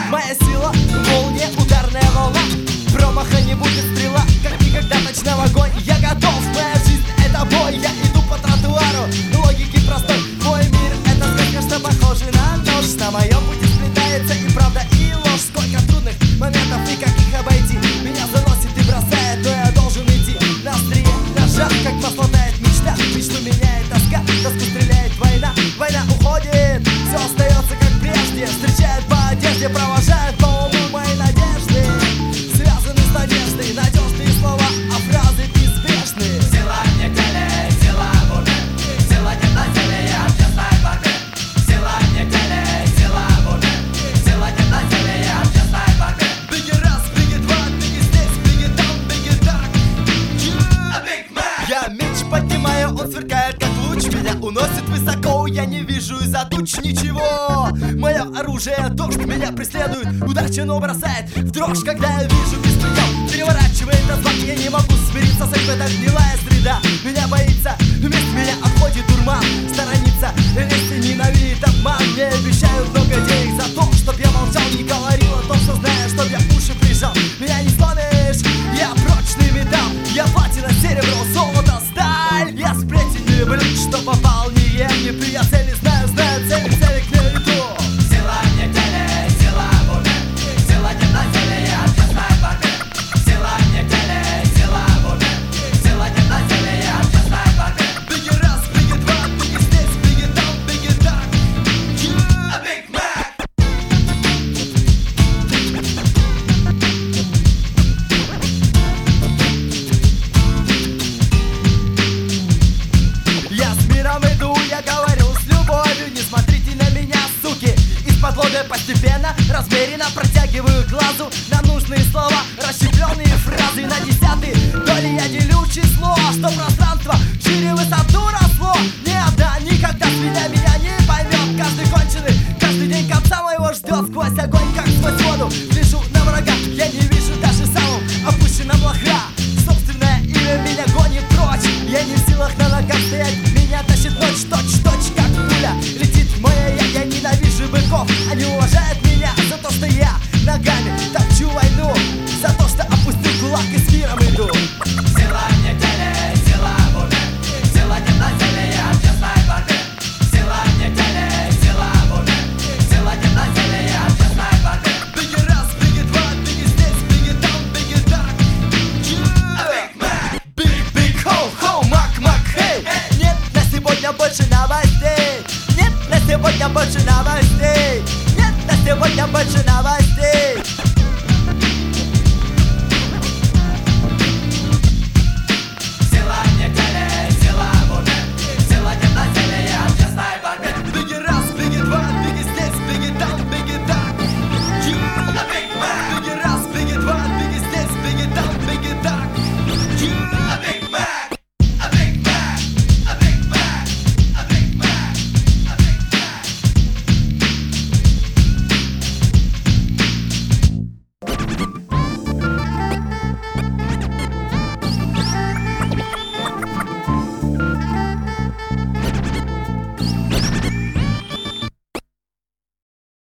Моя сила, молния, ударная волна. Промаха не будет, стрела, как никогда точно в огонь. Я готов, моя жизнь это бой. Я иду по тротуару, логики простой. Мой мир это сказка, что похоже на нож. На моем пути сплетается и правда, и ложь. Сколько трудных моментов и как их обойти. Меня заносит и бросает, но я должен идти. На острие ножа, как масло тает мечта. Мечту меняет тоска, тоску стреляет война. Война уходит, все остается как прежде. Встречает по одежде, провожает по уму мои надежды. Связаны с надеждой, надежные слова, а фразы неизбежны. Сила не в теле, сила в уме. Сила не на теле, я в честной борьбе. Сила не в теле, сила в уме. Сила не на теле, я в честной борьбе. Беги раз, беги два, беги здесь, беги там, беги так. Big Mac. Я меч поднимаю, он сверкает как луч. Меня уносит высоко, я не вижу из-за туч ничего. Мое оружие дождь, меня преследует. Удача, но бросает в дрожь, когда я вижу беспредел. Переворачивает разлад, я не могу смириться с этим, это гнилая среда. Меня боится, вместе меня обходит дурман. Сторонится, если ненавидит обман. Мне обещают много денег за то, чтоб я молчал, не говорил о том, что знаю, чтоб я уши прижал. Меня не сломишь, я прочный металл. Я платина, серебро, золото, сталь. Я сплетен не люблю, что попал, не ем, не пью. Я цели знаю, цели к ней иду. Сила не в теле, сила в уме. Сила не на теле, я в честной борьбе. Сила не в теле, сила в уме. Сила не на теле, я в честной борьбе. Беги раз, беги два, беги здесь, беги там, беги так. Big Mac. Я с миром иду, я говорю с любовью. Не смотрите на меня, суки. Из-под лобя постепенно, размеренно протягиваю глазу на нужные слова, расщепленные фразы. На десятые доли я делю число, что пространство шире высоту росло. Ни одна никогда меня не поймет. Каждый конченый, каждый день конца моего ждет. Сквозь огонь, как сквозь воду, гляжу на врага. Я не вижу даже самым опущенным лоха. Собственное имя меня гонит прочь. Я не в силах на ногах стоять. Меня тащит ночь, точь-точь, как пуля. Летит моя я ненавижу быков. Они уважают меня за то, что я ногами топчу войну. За то, что опустил кулак и с миром иду. Сила не в теле, сила в уме. Сила не на теле, я в честной борьбе. Сила не в теле, сила в уме. Сила не на теле, я в честной борьбе. Беги раз, беги два, беги здесь, беги там, беги так. Big Mac. Биг, хоу, мак, хей. Нет на сегодня больше новостей. Нет на сегодня больше новостей. Нет на сегодня больше новостей.